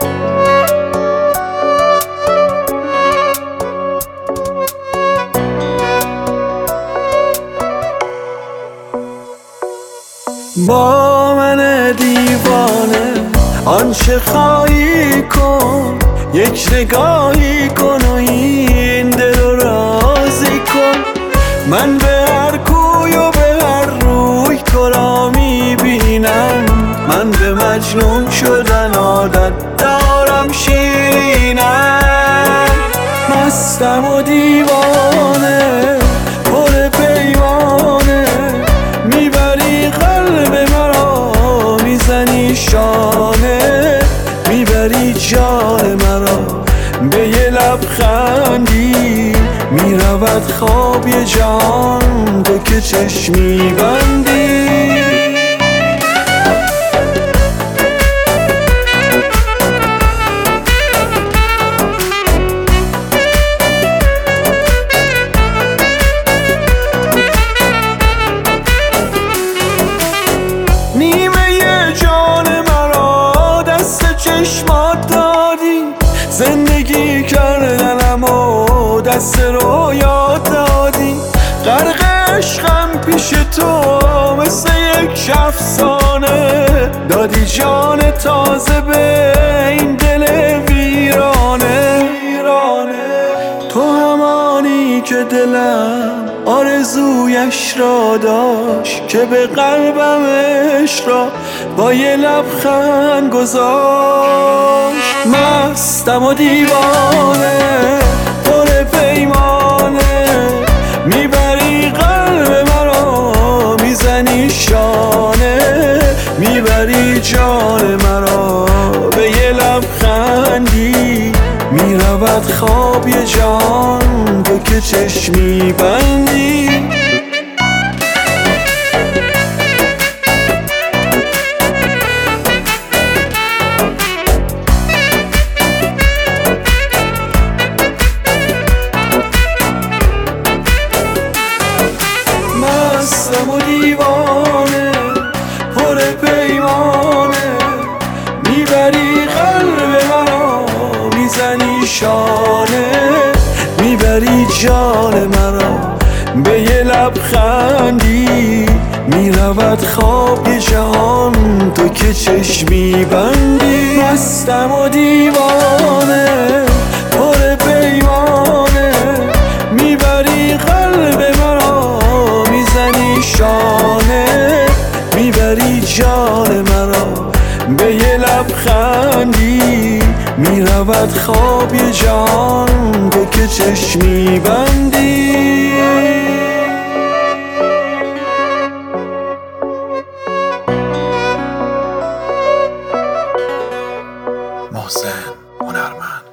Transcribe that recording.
با من دیوانه آنچه خواهی کن، یک نگاهی کن و این دل رو راضی کن. من به هر کوی و به هر روی تو را میبینم، من به مجنون شدن عادت دارم شیرینم. مستم و دیوانه پر پیمانه، میبری قلب مرا میزنی شانه، میبری جان مرا به یه لبخندی، میرود خواب یه جان تو که چشمی بندی. چشمات دادی زندگی کردنم و دست رو یاد دادی، غرق عشقم پیش تو مثل یک افسانه، دادی جان تازه به این دل ویرانه. تو همانی که دلم آرزویش را داشت، که به قلبم عشق را با یه لبخند گذاشت. مستم و دیوانه پر پیمانه، میبری قلب مرا میزنی شانه، میبری جان مرا به یه لبخندی، میرود خواب یه جان تو که چشمی بندی. مستم و دیوانه پر پیمانه، میبری قلب مرا میزنی شانه، میبری جان مرا به یه لبخندی، میرود خواب یه جهان تو که چشمی بندی. مستم و دیوانه پر پیمانه، میبری قلب مرا میزنی شانه، میبری جان مرا به یه لبخندی، میرود خواب یه جان تو که چشمی بندی. محسن هنرمند.